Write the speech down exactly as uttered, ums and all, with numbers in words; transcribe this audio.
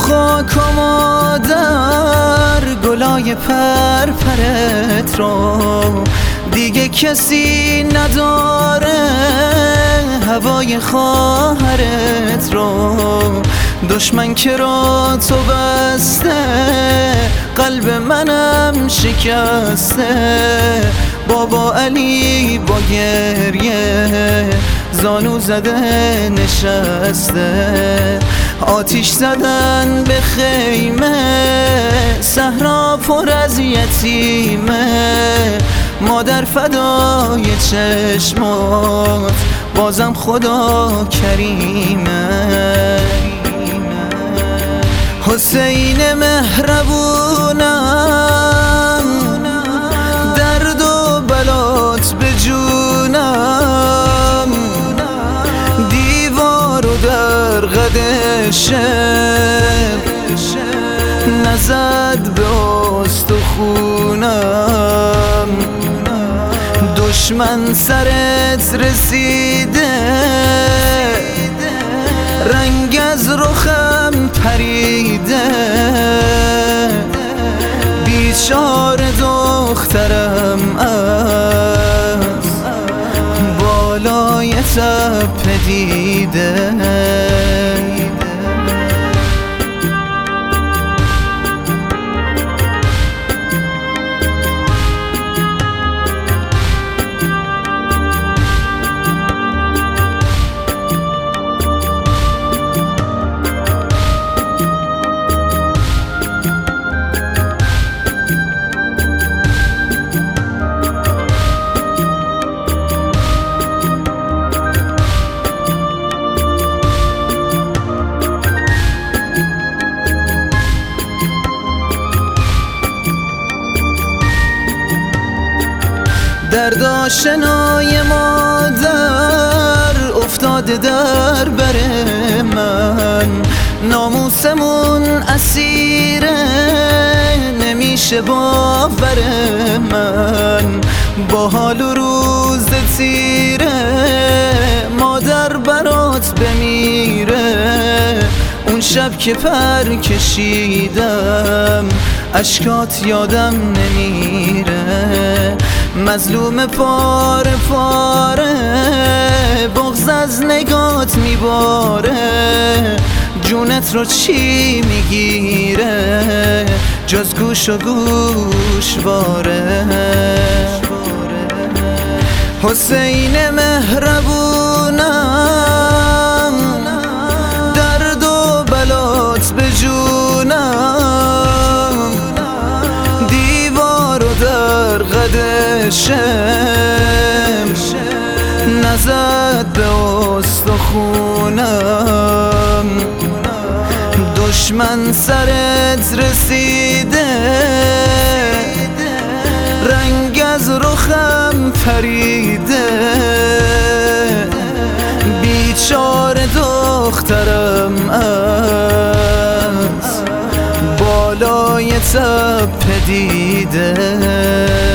خاک و مادر گلای پرپرت رو دیگه کسی نداره، هوای خواهرت رو دشمن که را تو بسته، قلب منم شکسته. بابا علی با گریه زانو زده نشسته، آتیش زدن به خیمه، صحرا پر از یتیمه. مادر فدای چشمات بازم خدا کریمه. حسین مهربونم درد و بلات به جونم، دیوار و در قد شب نزد به استخونم. دشمن سرت رسیده، رنگ از رخم پریده، بیچاره دخترم از بالای تپه دیده. درد آشنای مادر افتاده در بر من، ناموسمون اسیره نمیشه باور من. با حال و روز تیره مادر برات بمیره، اون شب که پر کشیدم اشکات یادم نمیره. مظلوم پاره پاره بغض از نگات میباره، جونت رو چی میگیره جز گوش و گوشواره. حسین مهربونم درد و بلات به جونم، دیوار و در قد شم نزد به استخونم. دشمن سرت رسیده، رنگ از رخم پریده، بیچاره دخترم از بالای تپه دیده.